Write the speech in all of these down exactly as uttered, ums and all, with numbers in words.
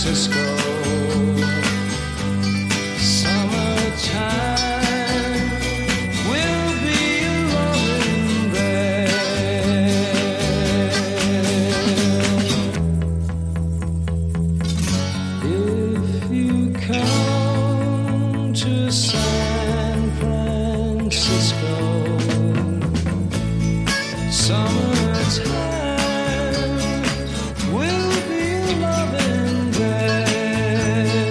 Francisco. Summertime will be loving there. If you come to San Francisco, summertime will be loving there.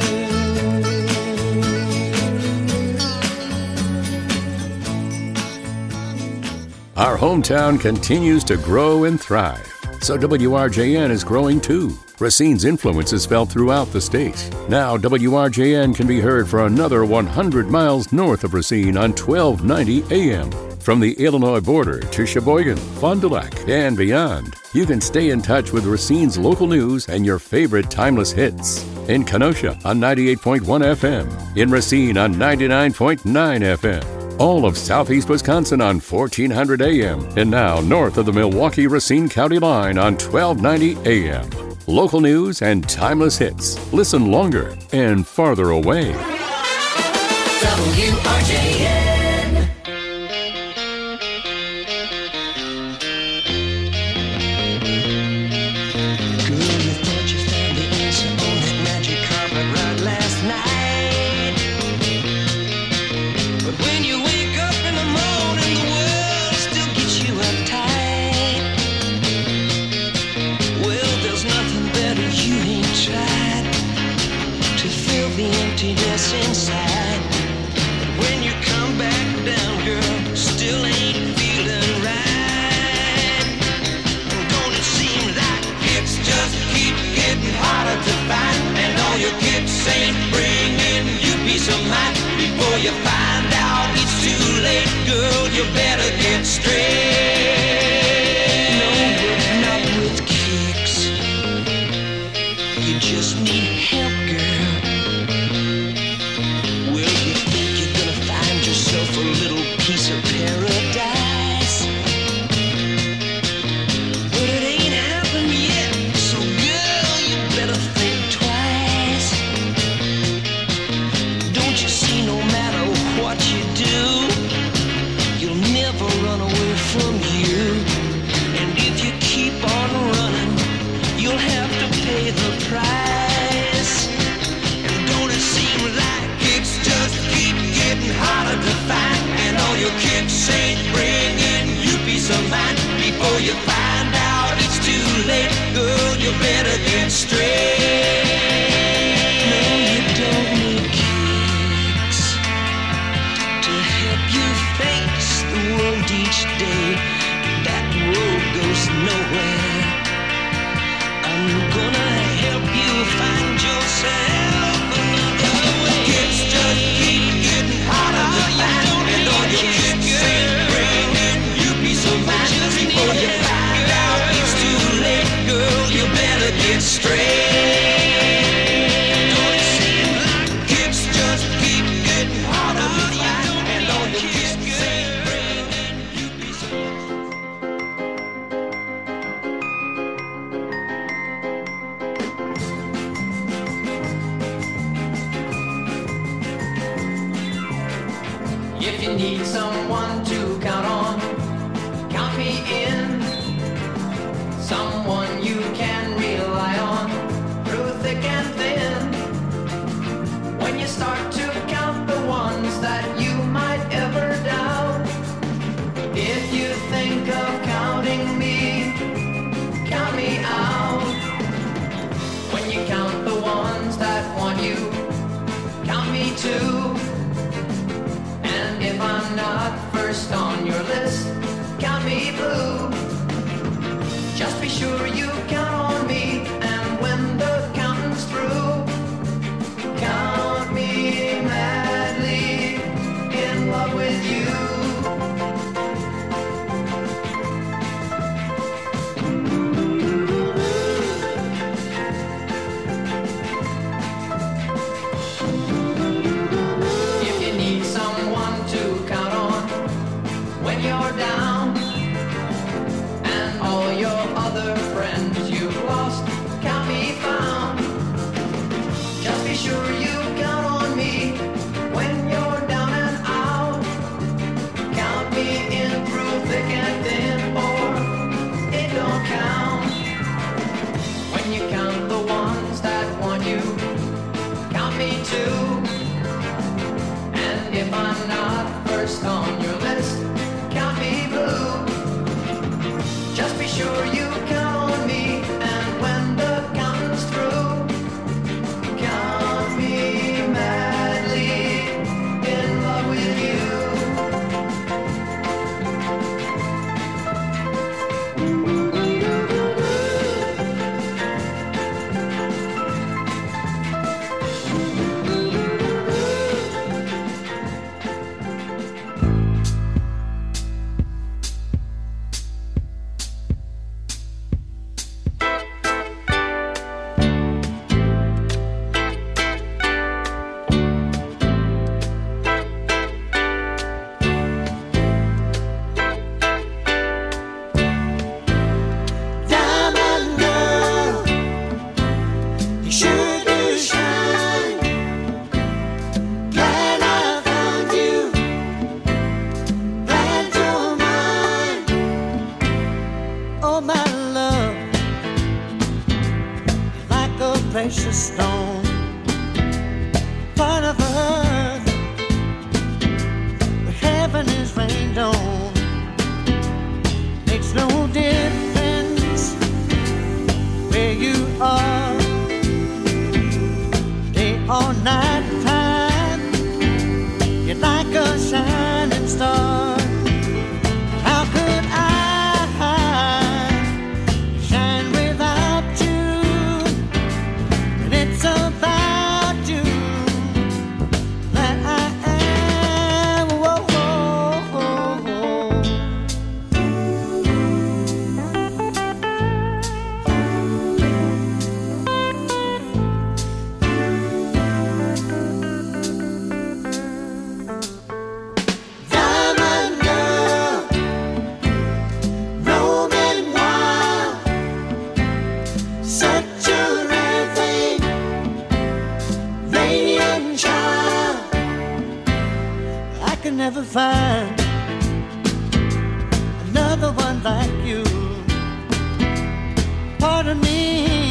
Our hometown continues to grow and thrive, so W R J N is growing too. Racine's influence is felt throughout the state. Now W R J N can be heard for another one hundred miles north of Racine on twelve ninety A M. From the Illinois border to Sheboygan, Fond du Lac, and beyond, you can stay in touch with Racine's local news and your favorite timeless hits. In Kenosha on ninety-eight point one F M, in Racine on ninety-nine point nine F M, all of southeast Wisconsin on fourteen hundred A M, and now north of the Milwaukee-Racine County line on twelve ninety A M. Local news and timeless hits. Listen longer and farther away. W R J N. Inside, but when you come back down, girl, still ain't feeling right. And don't it seem like it's just keep getting harder to find, and all your kicks ain't bringing you peace of mind. Before you find out it's too late, girl, you better get straight. No, but not with kicks. You just need help, girl. A little piece of paradise, but it ain't happened yet. So girl, you better think twice. Don't you see, no matter what you do, you'll never run away from you. And if you keep on running, you'll have to pay the price. And don't it seem like it's just keep getting harder to find, and all your kicks ain't bringing you peace of mind. Before you find out it's too late, girl, you better get straight. No, you don't need kicks to help you face the world each day. That road goes nowhere. I'm gonna help you find yourself another way. Kicks just keep getting harder to find, and all your kicks ain't bringing you peace of mind. Before you find out it's too late, girl, you better get straight. Don't it seem like kicks just keep getting harder to find, and all your kicks ain't bringing you peace of mind. If you need someone to count on, count me in. Someone you can rely on through thick and thin. When you start to count the ones that you might ever doubt, if you think of counting me, count me out. When you count the ones that want you, count me too. If I'm not first on your list, too. And if I'm not first on your list, count me blue. Just be sure you count on me, and when the counting's through, count me madly in love with you. Diamond girl, you sure do shine. Glad I found you, glad you're mine. Oh my love, you're like a precious stone, part of earth, where heaven is rained on. Makes no difference where you are, day or night time. You're like a shining star. How could I shine without you? And it's about you that I am. Whoa, whoa, whoa, whoa. Diamond girl, roaming wild, such a rare thing, radiant child. I can never find another one like you. Part of me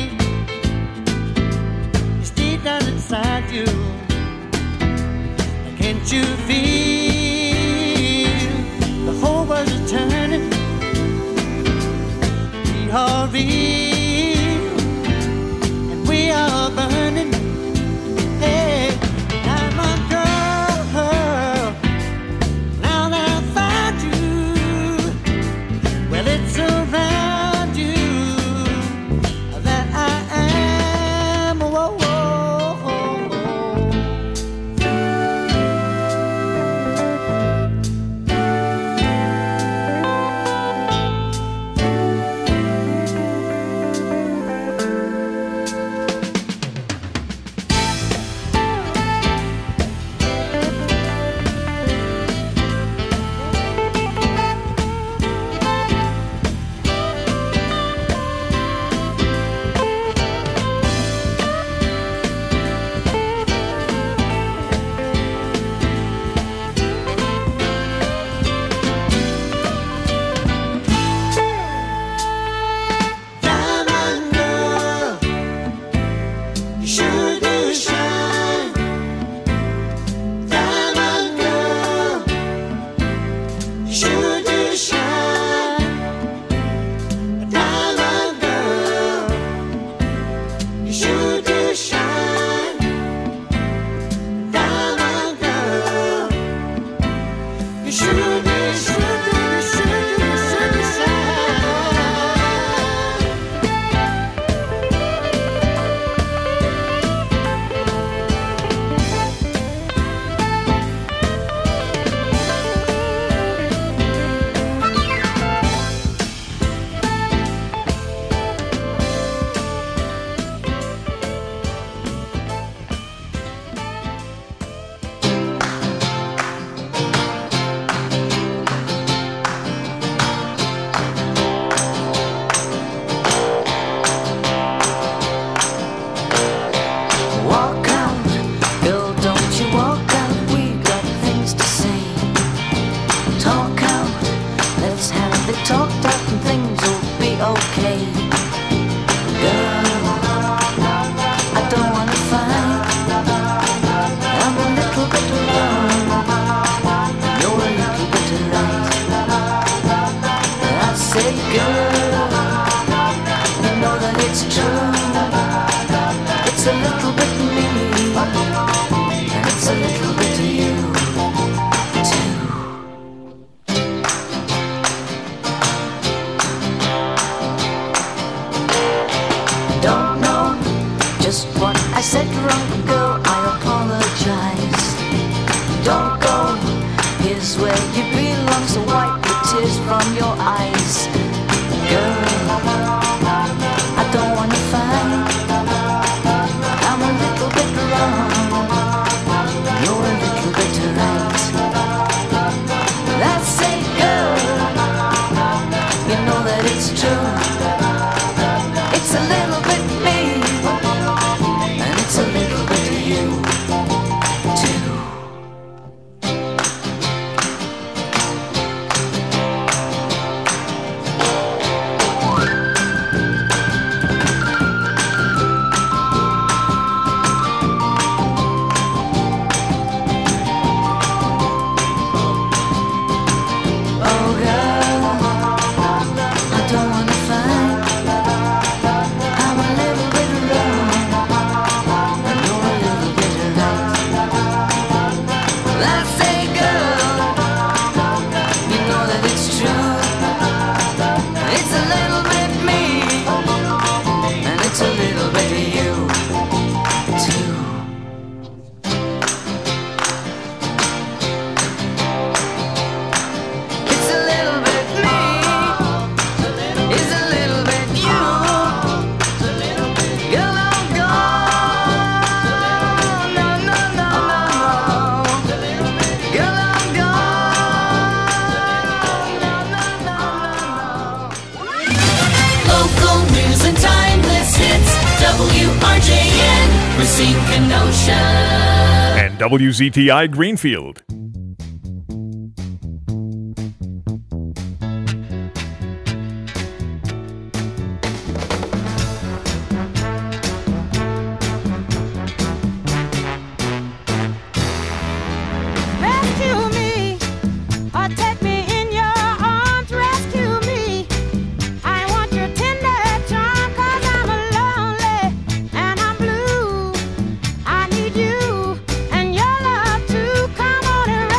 is deep down inside you. Can't you feel the whole world is turning? We are real and we are burning. Hey, diamond girl, now that I found you, well it's around you that I am. Whoa, whoa, whoa, whoa. it's a little bit me, and it's a little bit of you too. Don't know just what I said wrong ago, I apologize. Don't go, here's where you belong, so wipe the tears from your eyes. Girl, I don't wanna fight, I'm a little bit wrong, you're a little bit right. That's it, girl, you know that it's true. It's a little bit me, and it's a little bit of you too. And W Z T I Greenfield. Rescue me, or take me in your arms. Rescue me, I want your tender charm, 'cause I'm lonely and I'm blue. I need you and your love to come on and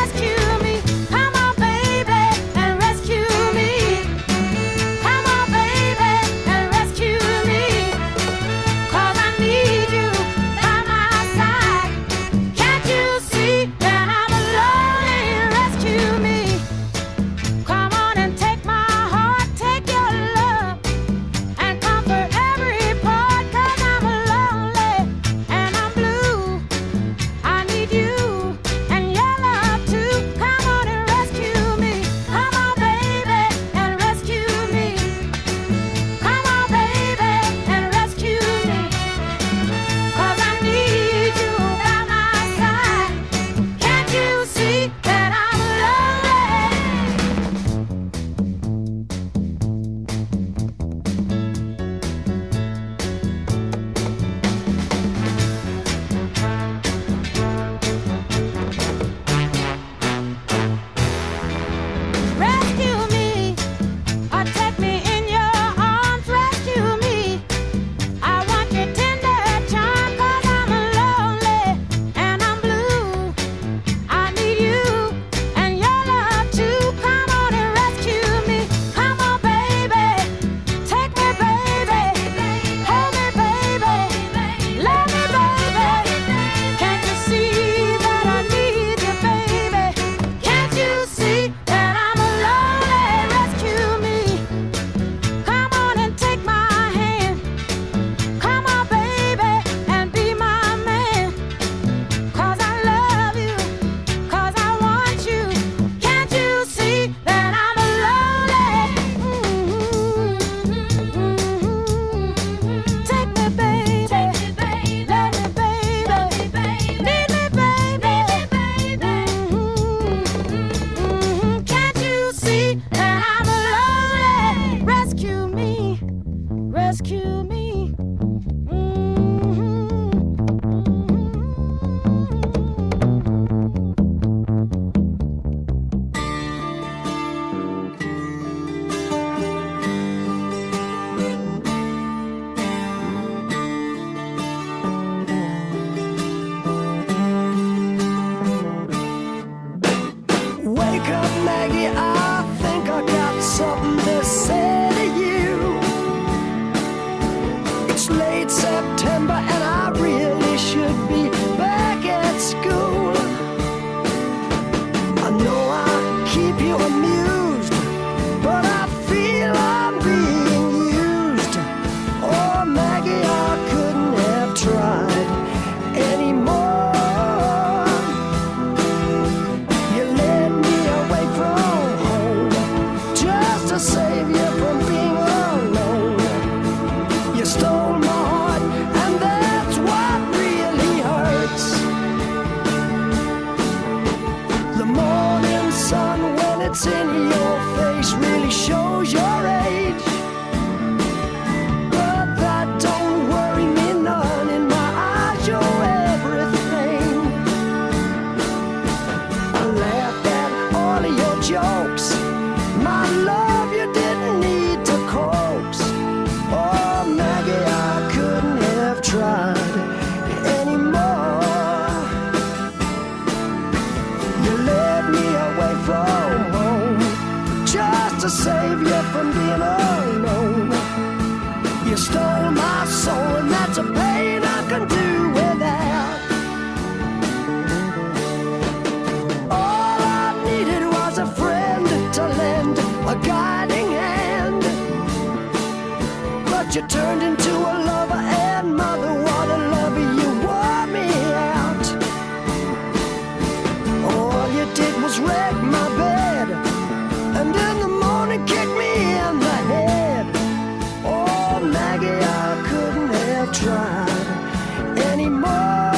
anymore.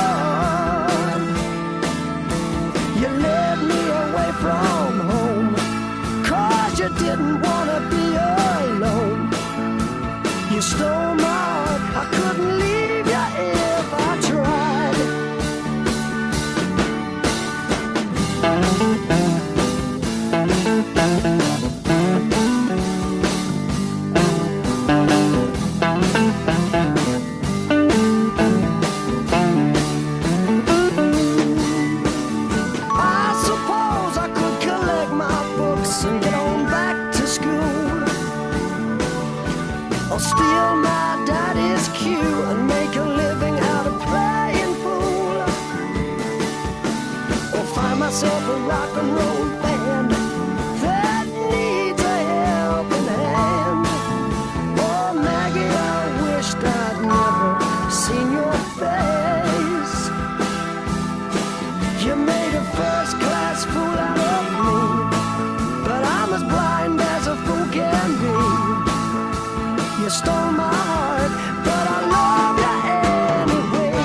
You led me away from home, 'cause you didn't want to be alone. You stole my heart, I couldn't leave you if I tried. I suppose I could collect my books and get on back to school, or steal my daddy's cue and make a living out of playing pool, or find myself a rock and roll band that needs a helping hand. Oh, Maggie, I wished I'd never seen your face. You made a first-class fool out of me, but I'm as blind as a fool can be. You stole my heart, but I love you anyway.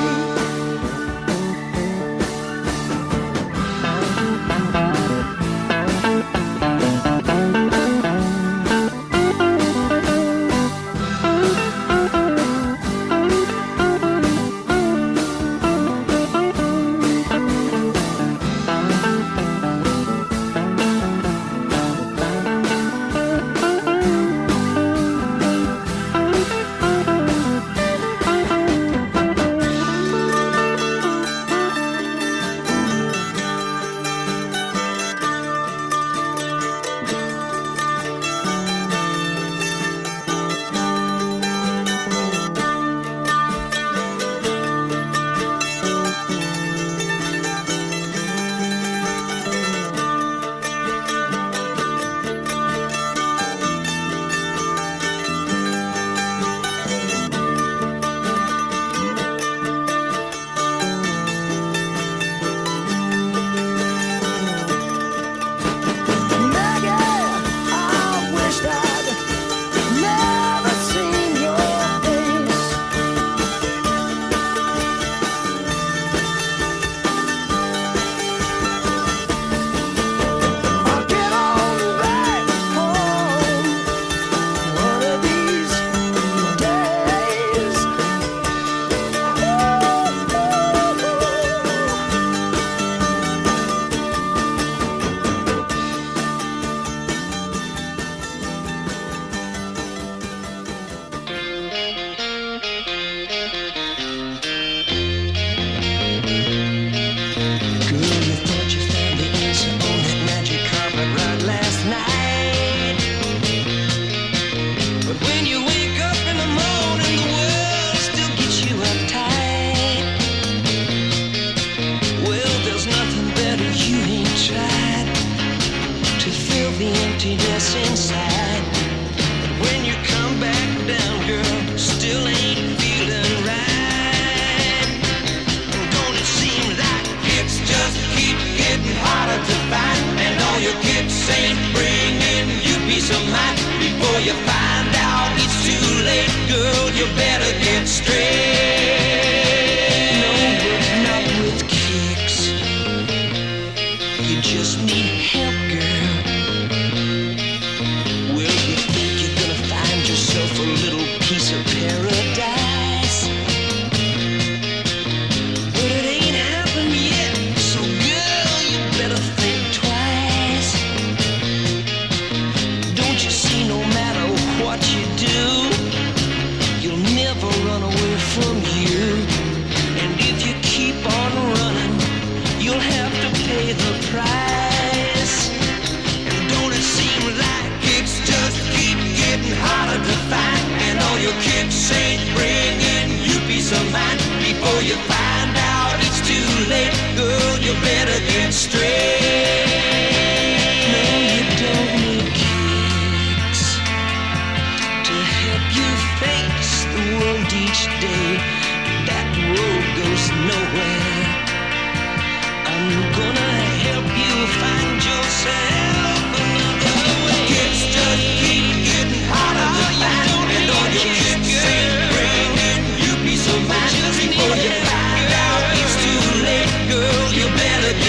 Just before you find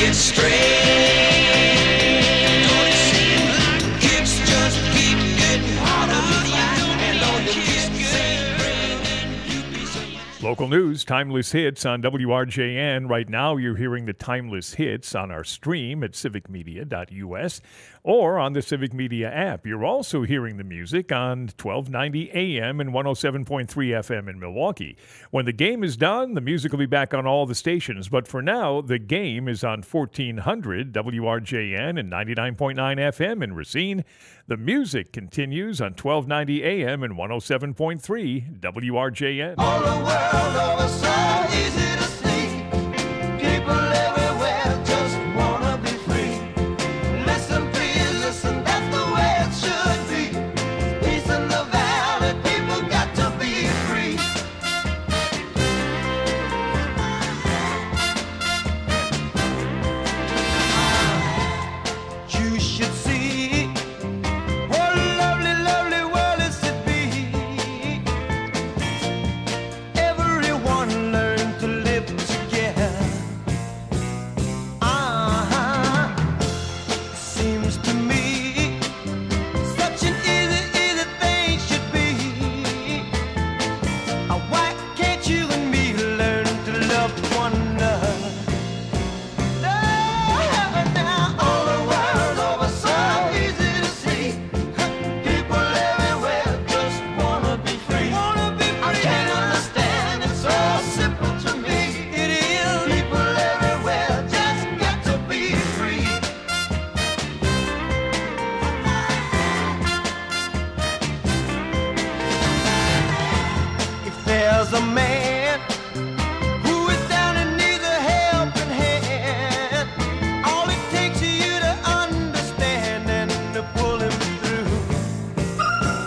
it straight. Don't it seem like it's just keep getting harder to find? And all you kids say, bring you be so. Local news, Timeless Hits on W R J N. Right now, you're hearing the Timeless Hits on our stream at civic media dot U S or on the Civic Media app. You're also hearing the music on twelve ninety A M and one oh seven point three F M in Milwaukee. When the game is done, the music will be back on all the stations. But for now, the game is on fourteen hundred W R J N and ninety-nine point nine F M in Racine. The music continues on twelve ninety A M and one oh seven point three W R J N. All the world over so easy to see. People everywhere just wanna be free. Listen, please, listen, that's the way it should be. Peace in the valley, people got to be free. You should see what a lovely, lovely world is to be. Everyone learn to live together. Uh-huh. Seems to me such an easy, easy thing should be. Uh, Why can't you and me learn to love one another? No, now all the world over so easy to see. People everywhere just wanna be free. I can't understand, it's so simple to me. It is. People everywhere just got to be free. If there's a man who is down and needs a helping hand, all it takes is you to understand and to pull him through.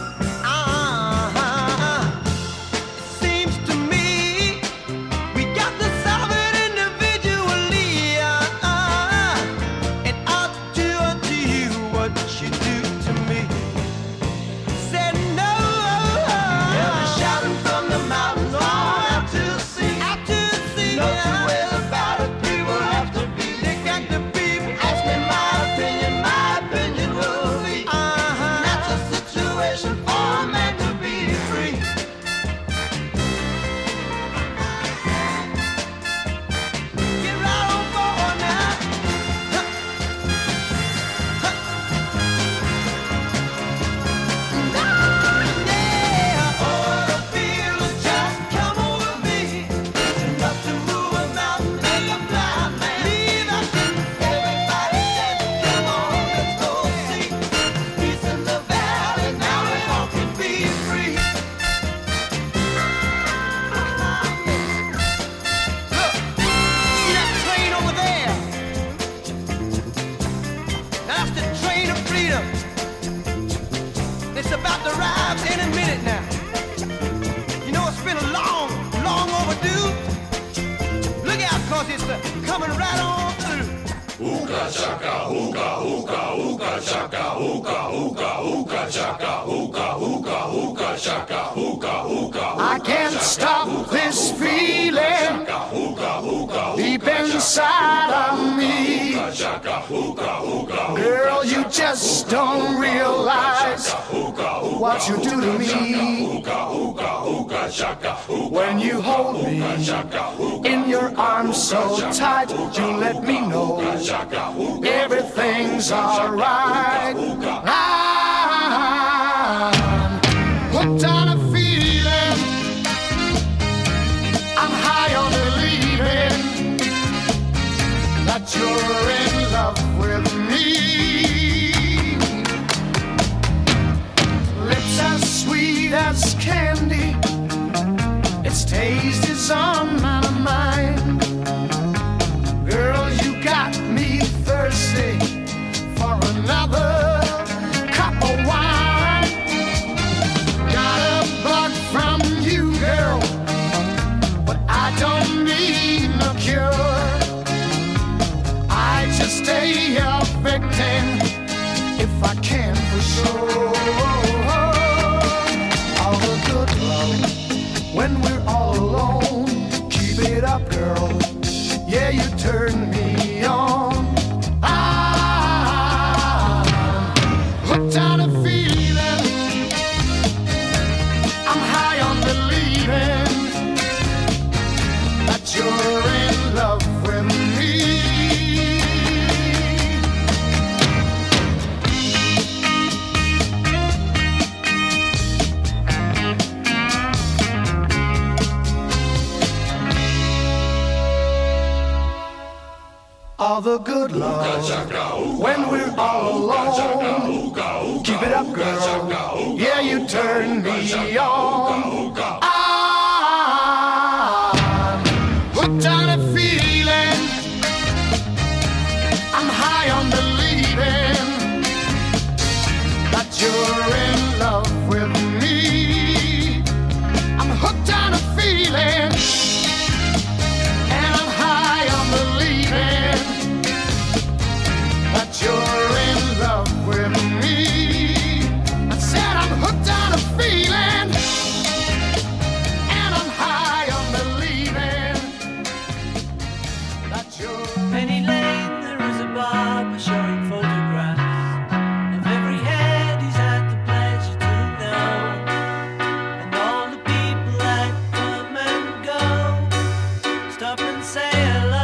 Uh-huh. It seems to me we got to solve it individually. Uh-uh. And up to unto you what you do to me. Said no. Yeah, they're shouting from the mountains all out to the sea. Out to the sea. No two ways about it. People have to be. They got to be. Ask me my opinion. My opinion will be. Uh-huh. That's a situation for a man to be free. Get right on board now. Huh. Huh. Yeah. Oh, the feeling just come over me. It's enough to move a mountain, make a blind man. Leave out everybody dancing. Come on, let's go see. Peace in the valley, now we all can be free. Look, see that train over there? That's the train of freedom. It's about to arrive any minute now. You know, it's been a long, long overdue. Look out, cause it's uh, coming right on through. I can't stop this feeling deep inside of me. Girl, you just don't realize what you do to me. When you hold me in your arms so tight, you let me know everything's alright. I'm hooked on a feeling. I'm high on believing that you're in love with me. Lips as sweet as candy, its taste is on my mind. Girl, you got me thirsty for another cup of wine. Got a bug from you, girl, but I don't need no cure. I just stay a victim if I can for sure. All the good love when we're all alone. Keep it up, girl. Yeah, you turn me on. all the good love. When we're all alone, keep it up, girl. Yeah, you turn me on. I'm hooked on a feeling. I'm high on believing that you're in love with me. I'm hooked on a feeling. You're in love with me. I said I'm hooked on a feeling, and I'm high on believing that you're. Penny Lane, there is a barber showing photographs of every head he's had the pleasure to know, and all the people that come and go. Stop and say hello.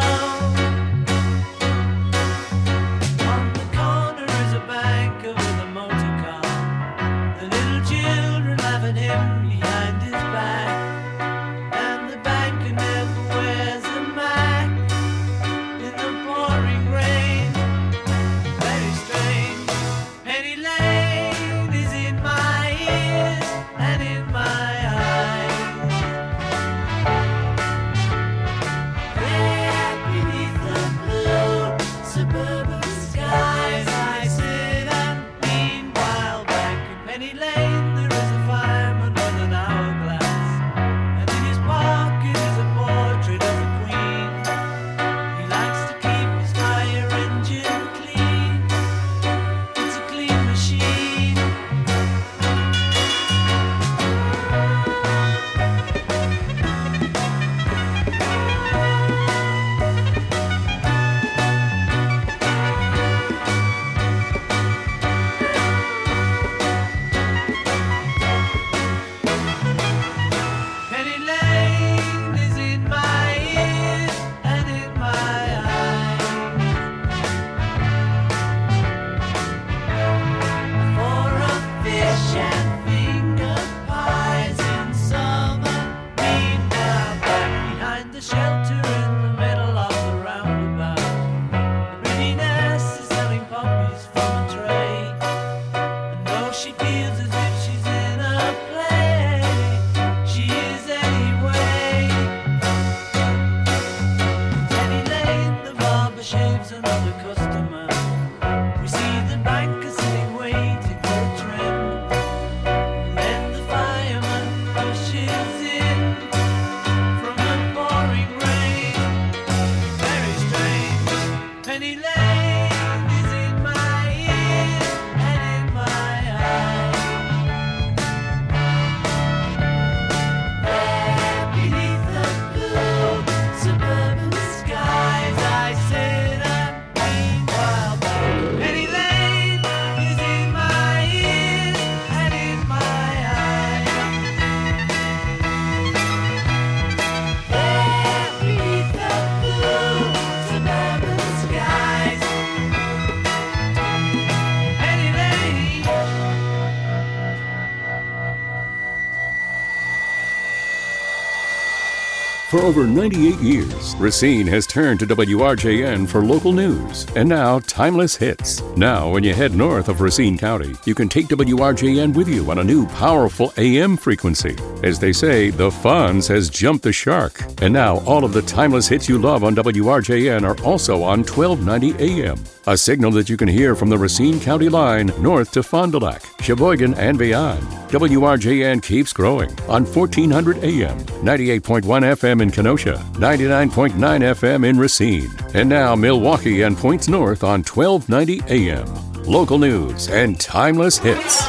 For over ninety-eight years, Racine has turned to W R J N for local news and now timeless hits. Now, when you head north of Racine County, you can take W R J N with you on a new powerful A M frequency. As they say, the Fonz has jumped the shark. And now, all of the timeless hits you love on W R J N are also on twelve ninety A M. A signal that you can hear from the Racine County line north to Fond du Lac, Sheboygan, and beyond. W R J N keeps growing on fourteen hundred A M, ninety-eight point one F M in Kenosha, ninety-nine point nine F M in Racine, and now Milwaukee and points north on twelve ninety A M. Local news and timeless hits.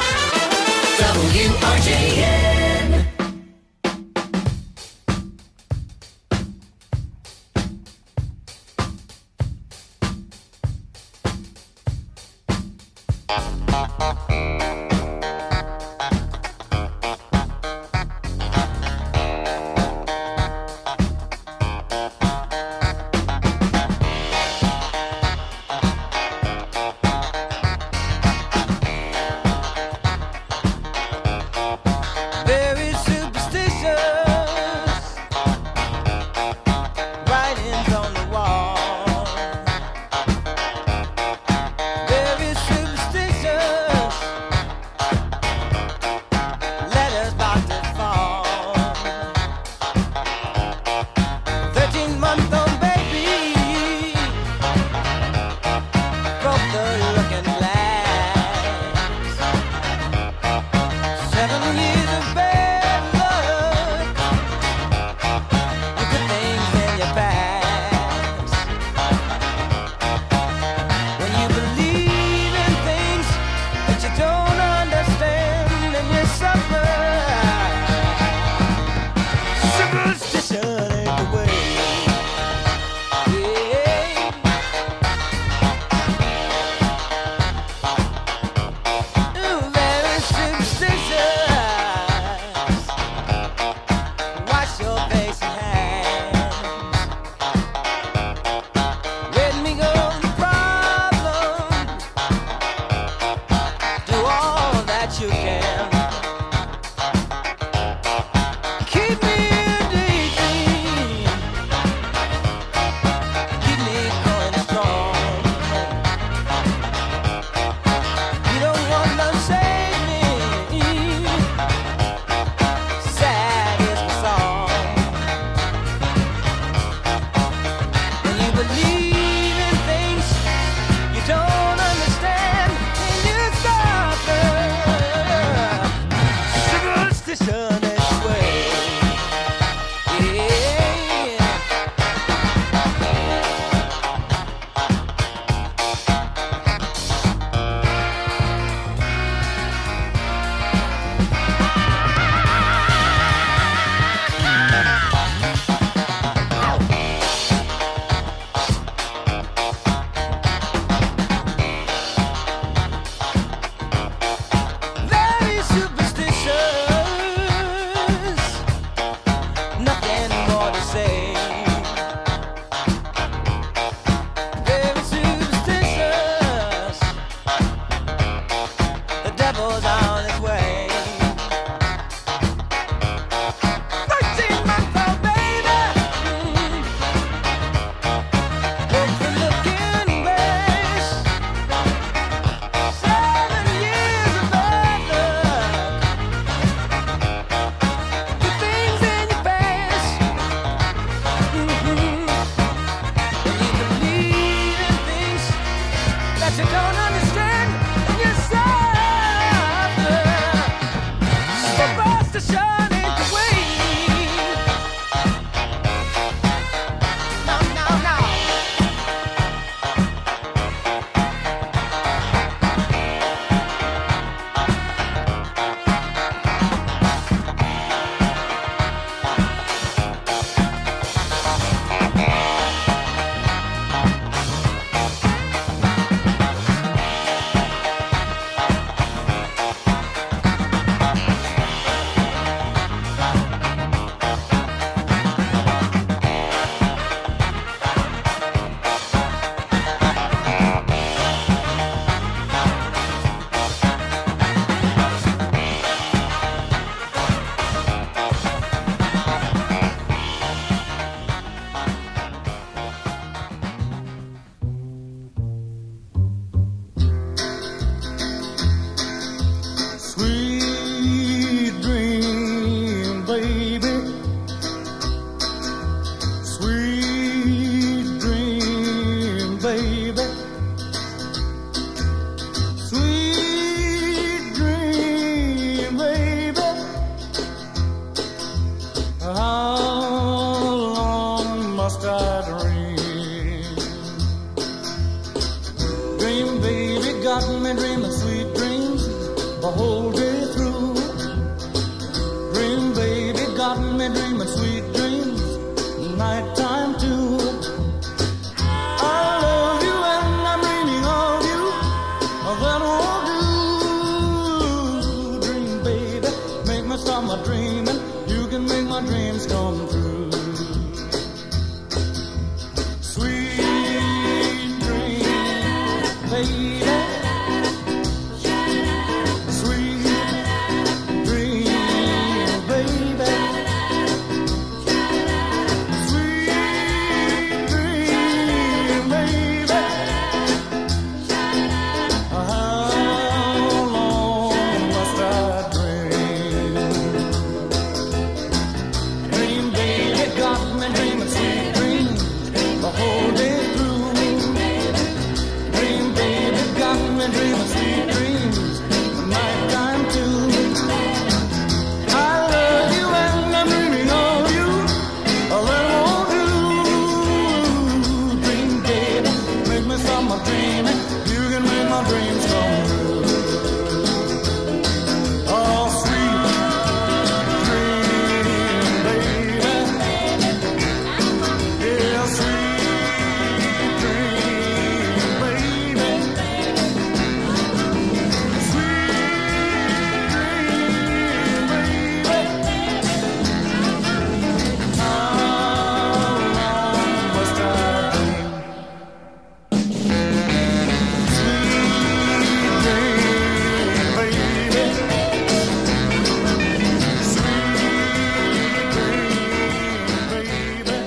W R J N. believe in things you don't understand, and you suffer. Superstition anyway. Yeah. Very superstitious, nothing more to say. Very superstitious, the devil's on his way. Thirteen month old baby, mm, broke the looking glass. Seven years of bad luck, good things in your past. Mm-hmm. And you believe in things that you don't understand, and you suffer. Superstition ain't the way. No, no, no. Sweet dream, baby. Sweet dream, baby. Sweet dream, baby. How long must I dream? Dream, baby, got me dreaming sweet dreams the whole day through. Dream, baby, got me dreaming sweet dreams, nighttime too. I love you and I'm dreaming of you, that won't do. Dream, baby, make me stop my dreaming, you can make my dreams come true. Sweet dream, baby. Sweet dream, baby. Sweet dream, baby. How long must I dream? Dream, baby, got me dreaming sweet dreams the whole day through. Dream, baby, got me dreaming sweet dreams, nighttime too. I love you and I'm dreaming of you, that won't do. Dream, baby, make me stop my dreaming, you can make my dreams come true. Oh, sweet dream, baby. Yeah, sweet dream, baby. Sweet dream, baby. How long must I dream? Sweet dream, baby. Sweet dream, baby.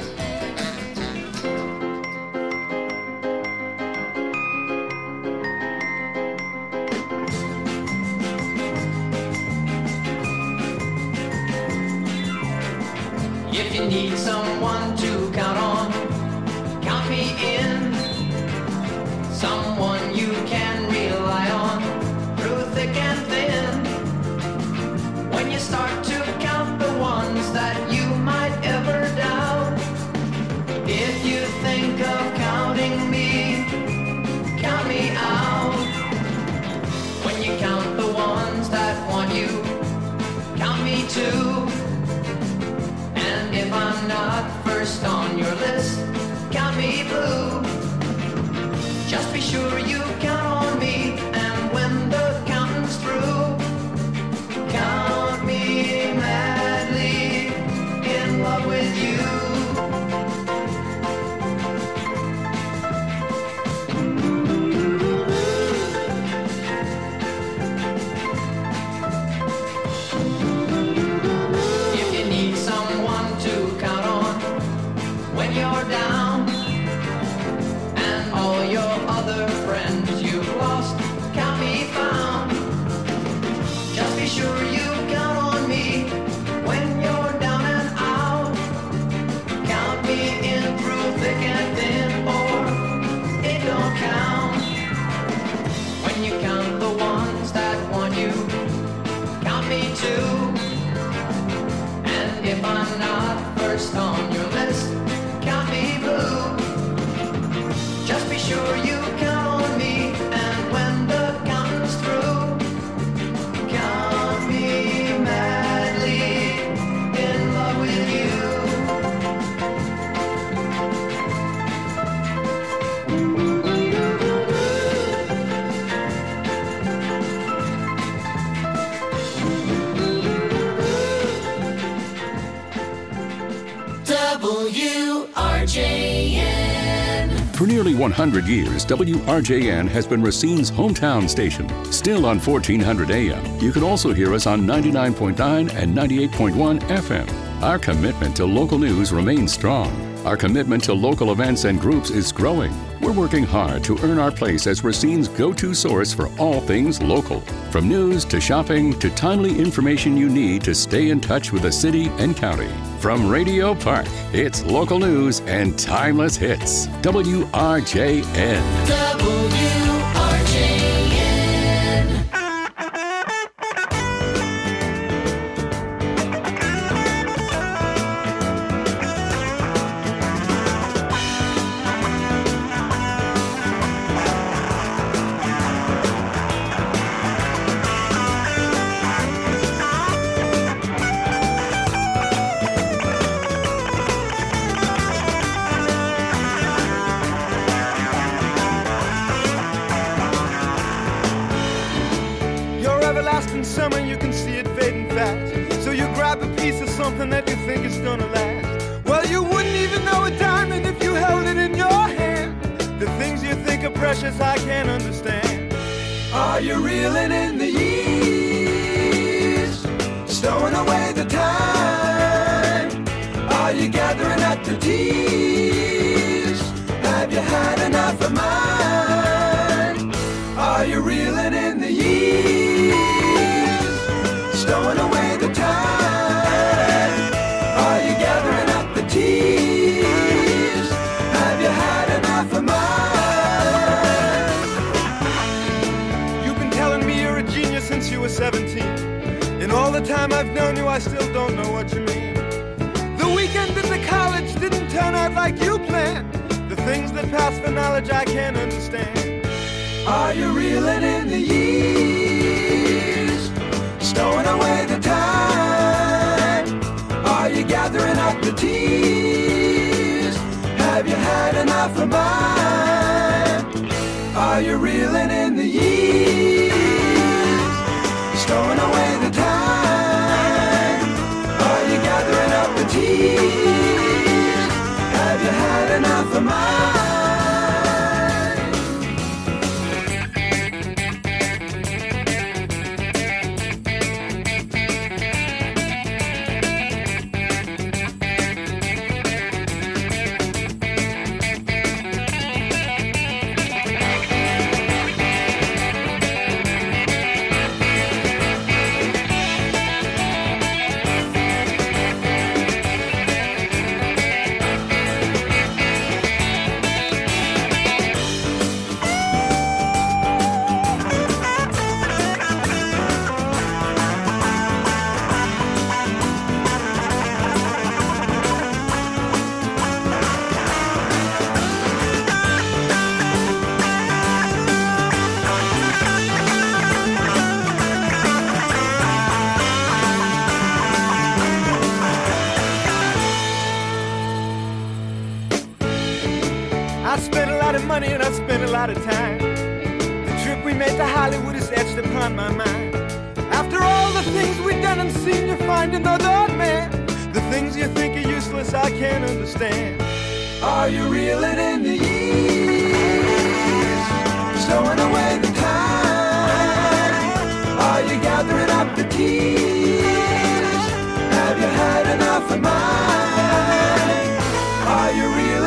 If you need someone to count on, count me in. you're down. And all your other friends you've lost can't be found. Just be sure you count on me when you're down and out. Count me in through thick and thin, or it don't count. When you count the ones that want you, count me too. And if I'm not first on your list, count me blue. Just be sure you count on me, and when the counting's through, count me madly in love with you. W R J N. For nearly one hundred years, W R J N has been Racine's hometown station. Still on fourteen hundred A M. You can also hear us on ninety-nine point nine and ninety-eight point one F M. Our commitment to local news remains strong. Our commitment to local events and groups is growing. We're working hard to earn our place as Racine's go-to source for all things local. From news to shopping to timely information you need to stay in touch with the city and county. From Radio Park, it's local news and timeless hits. W R J N. W R J N. Everlasting summer, you can see it fading fast. So you grab a piece of something that you think is gonna last. Well, you wouldn't even know a diamond if you held it in your hand. The things you think are precious, I can't understand. Are you reeling in the years, stowing away the time? Are you gathering up the tears? Have you had enough of mine? Are you reeling in the years, stowing away the time? Are you gathering up the tears? Have you had enough of mine? You've been telling me you're a genius since you were seventeen. In all the time I've known you, I still don't know what you mean. The weekend at the college didn't turn out like you planned. The things that pass for knowledge I can't understand. Are you reeling in the years, stowing away the time? Are you gathering up the tears? Have you had enough of mine? Are you reeling in the years, stowing away the time? Are you gathering up the tears? Have you had enough of mine? Money and I spent a lot of time. The trip we made to Hollywood is etched upon my mind. After all the things we've done and seen, you find another man. The things you think are useless, I can't understand. Are you reeling in the years, stowing away the time? Are you gathering up the tears? Have you had enough of mine? Are you reeling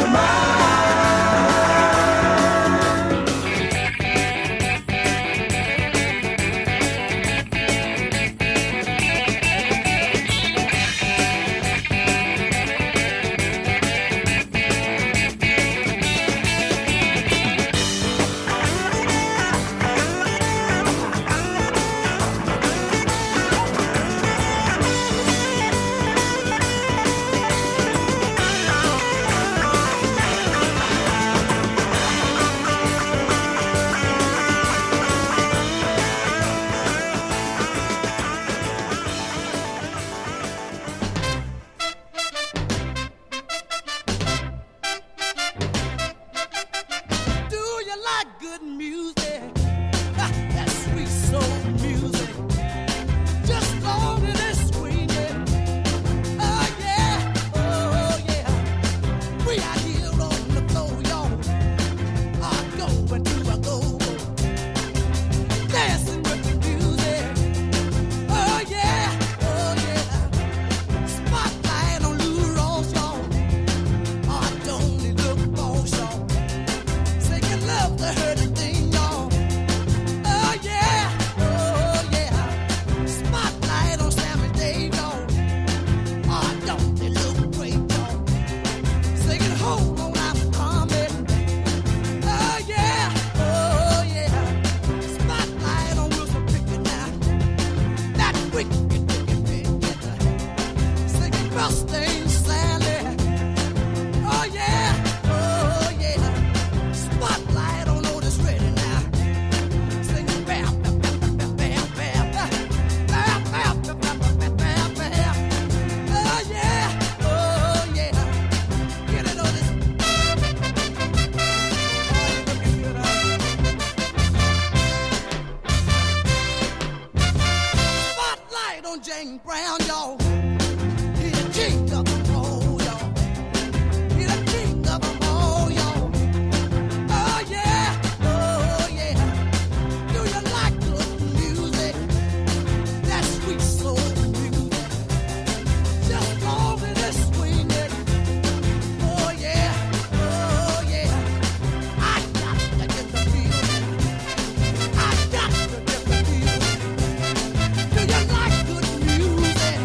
Do you like good music?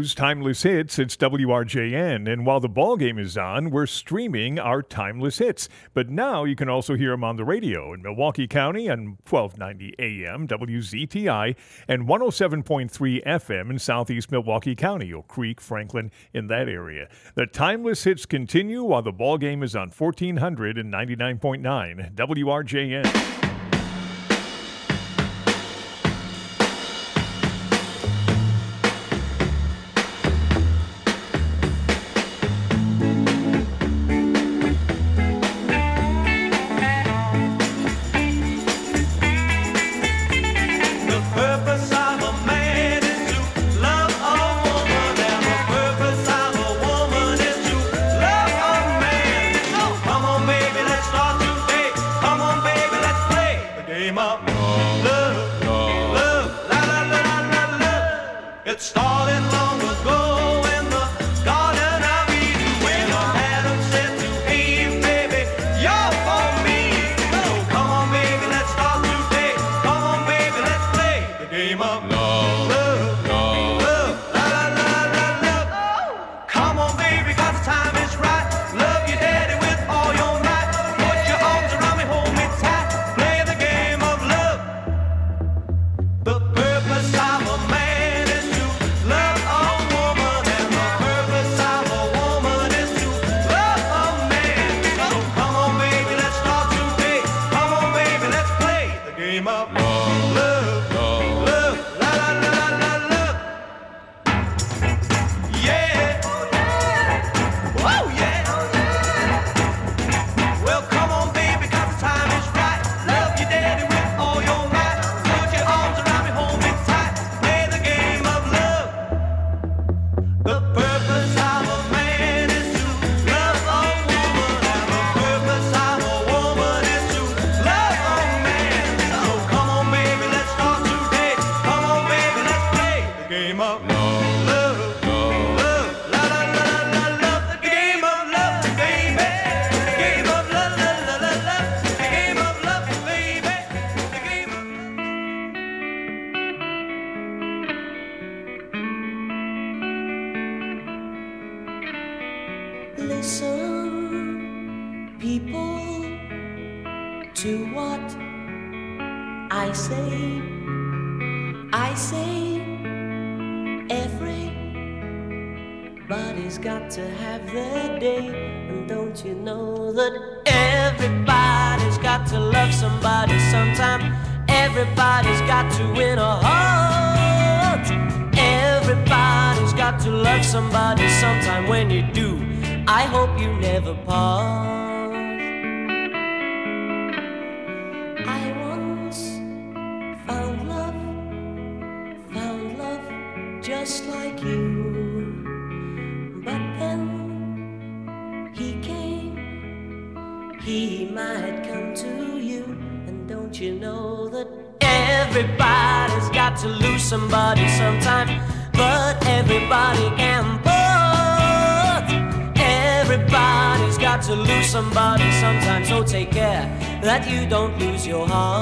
news, timeless hits, it's W R J N. And while the ball game is on, we're streaming our timeless hits. But now you can also hear them on the radio in Milwaukee County on twelve ninety A M, W Z T I, and one oh seven point three F M in southeast Milwaukee County, Oak Creek, Franklin, in that area. The timeless hits continue while the ball game is on fourteen hundred and ninety-nine point nine W R J N. It started long ago in the Garden of Eden when Adam said to Eve, baby, you're for me. So come on, baby, let's start today. Come on, baby, let's play the game of love, love, love, love, la la la la love. Come on, baby, 'cause the time is right. Love your daddy with all your might. Put your arms around me, hold me tight. Play the game of love. The purpose of a man. Listen, people, to what I say. I say everybody's got to have their day. And don't you know that everybody's got to love somebody sometime? Everybody's got to win a heart. Everybody's got to love somebody sometime. When you do, I hope you never part. I once found love, found love just like you. But then he came, he might come to you. And don't you know that everybody's got to lose somebody sometime? But everybody can part. Everybody's got to lose somebody sometime, so take care that you don't lose your heart.